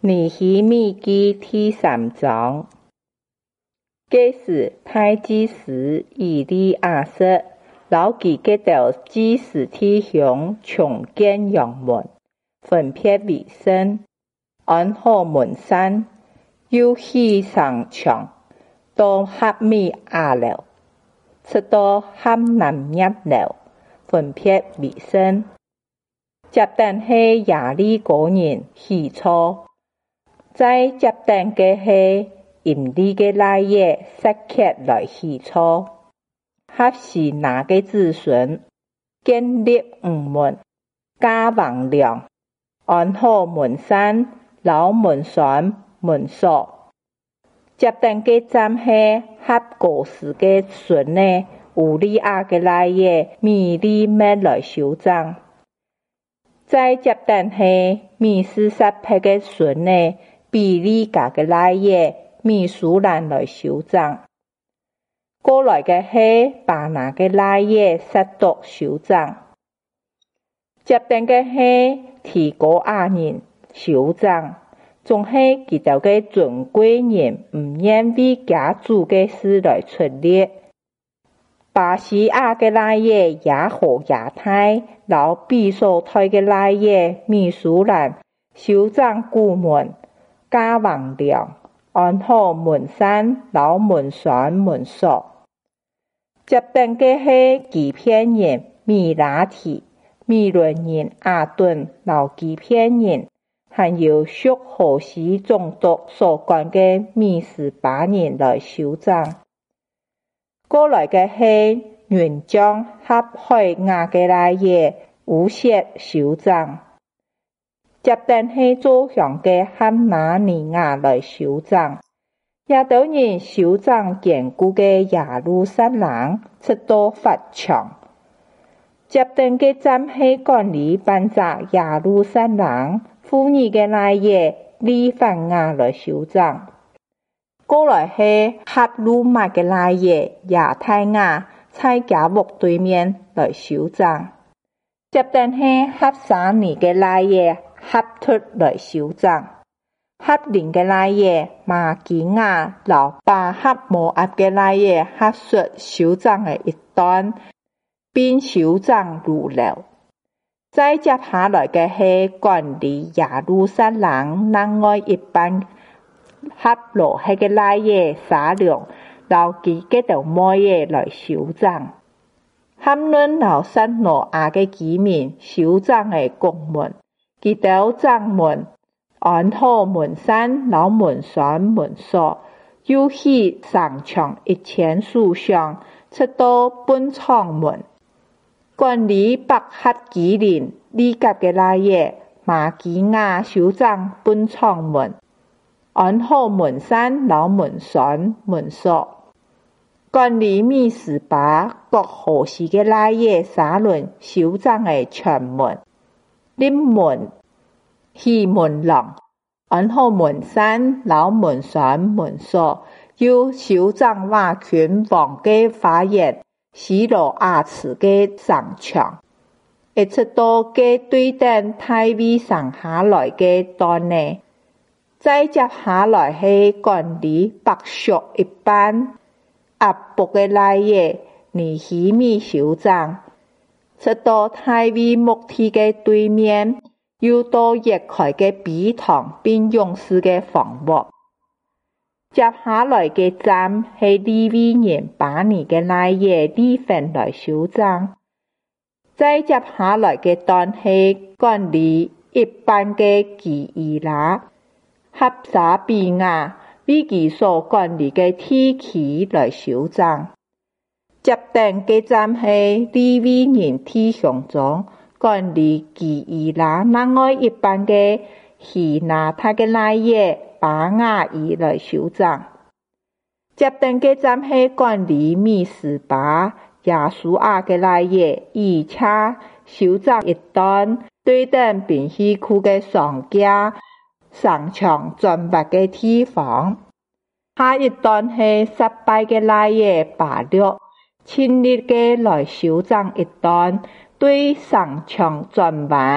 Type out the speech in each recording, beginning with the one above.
尼希米記第3章。這時大祭司以利亞瑟老其結到祭司弟兄重建羊門，分別為聖，安好門閂，又起上牆，到哈米亞樓，直到哈南葉樓，分別為聖。接等是耶利哥人起初，在接等嘅是淫利嘅拉耶撒ket來起初，合時拿嘅子孫建立5門，加王梁，安好門閂，老門栓門鎖。接等嘅站是合果實嘅孫呢，烏利亞嘅拉耶米利麥來修長。在接等是米斯撒佩嘅孫呢，比利家嘅拉耶米蘇蘭來修長。過來嘅是巴拿嘅拉耶撒督修長。接等嘅是提哥亞人修長，仲係佢哋嘅尊貴人唔願為家主嘅事來出力。巴西亞嘅拉耶也好也太，老比所推嘅拉耶米蘇蘭修長古門，加王梁，安好門閂，老門栓門鎖。接等嘅是基遍人米拉提、米倫人亞頓、老基遍人，還有屬河西總督所管嘅米斯巴人來修長。過來嘅是雲將合海亞嘅拉耶烏薛修長。接等是做香嘅哈拿尼亞來修長。也都人修長堅固嘅耶路撒冷，直到發牆。接等嘅站是管理辦紮耶路撒冷婦女嘅拉耶利凡亞來修長。過來是合魯瑪嘅拉耶亞太亞在家屋對面來修長。接等是合沙尼嘅拉耶合突來修長。合林嘅拉耶馬基亞老巴合摩押嘅拉耶合述修長嘅一段，並修長如流。再接下來嘅是管理耶路撒冷另外一班合羅黑嘅拉耶沙龍老基結到摩耶來修長。含論老撒羅亞嘅居民修長嘅公門，佢到長門安好門閂，老門栓門鎖，又起上牆1000炷香，直到本廠門。管理北合基林利甲嘅拉耶馬基亞修長本廠門，安好門閂，老門栓門鎖。管理米斯巴各河西嘅拉耶沙倫修長嘅全門，林門西門廊，安好門閂，老門栓門鎖，又修長瓦群王嘅花園，西羅亞池嘅上牆，一直到嘅對等大衛上下來嘅段呢。再接下來是管理北屬一班阿伯嘅拉耶尼希米修長，直到大衛牧地嘅對面，又到熱開嘅比堂並勇士嘅房屋。接下來嘅站係利未人巴尼嘅拉耶利芬來修長。再接下來嘅段係管理一般嘅基伊拉、合撒比亞為其所管理嘅地區來修長。接等嘅站係利未人弟兄中管理基伊拉另外一班嘅希拿他嘅拉耶巴雅伊來修長。接等嘅站係管理米斯巴耶穌亞嘅拉耶以恰修長一段，對等並西區嘅上家上牆專別嘅地方。下一段係失敗嘅拉耶巴略親力嘅來修長一段，對上牆專別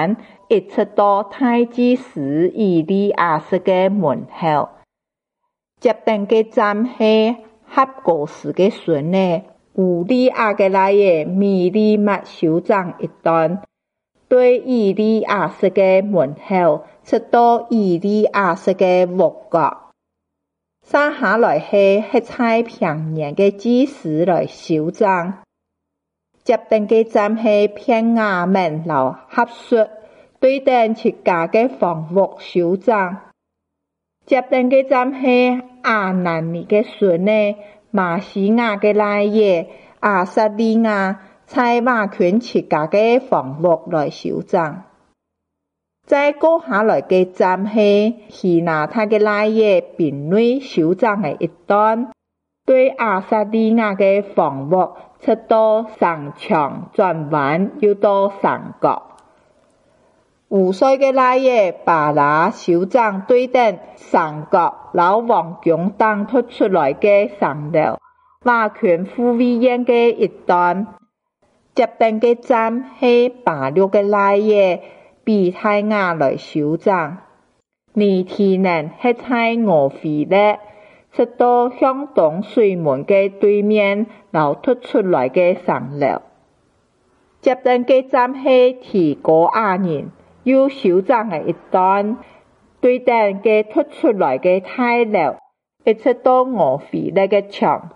一出到太子寺伊里亚斯的门口，接等个站是合国寺的孙呢，有里亚的来的米利麦首长一段，对伊里亚斯的门口出到伊里亚斯的木角。接下来是迄彩平原的祭司来首长，接等个站是片雅门老合术，对等自家的房屋首长，接等个站是阿南尼的孙呢，马西亚的来耶阿萨利亚在马权自家的房屋来首长。再过下来的站是希纳他的来耶并内首长的一段，对阿萨利亚的房屋出到上墙转弯又到上角。5岁的来耶巴拉首长对等上角老王强当突出来的上楼马权护卫院的一段，接等的站是巴六的来耶比太雅来首长，年天人迄在俄肥咧，出到向东水门的对面，流突出来的上楼。接等的站是提高亚人，有首长的一段，对等嘅突出来的太楼，一出到俄肥咧嘅墙，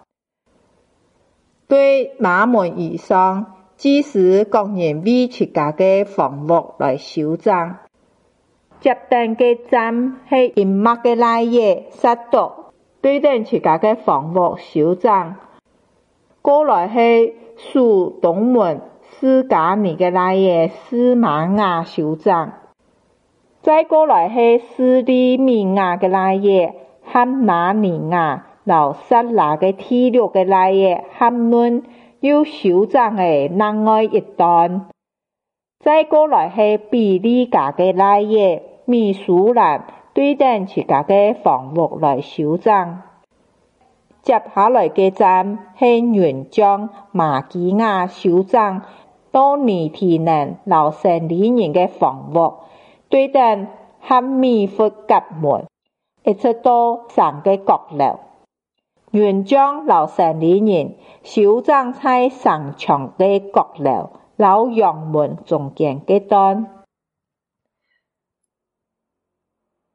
对马门以上。祭司各人为自家的房屋来首长，接等的站是银幕的来耶杀毒，对等自家的房屋首长。过来是属东门斯加尼的来耶斯玛雅首长，再过来是斯里米亚的来耶汉拿尼亚，老萨拉的第六的来耶汉伦。有首长的另外一段，再过来是比利家的来耶米苏兰对等自家的房屋来首长。接下来的站是原将马基亚首长到尼提人老城里人的房屋，对等汉米福甲门，一直到上个角楼。原将老城里人首长在上墙的角楼老阳门中间的段。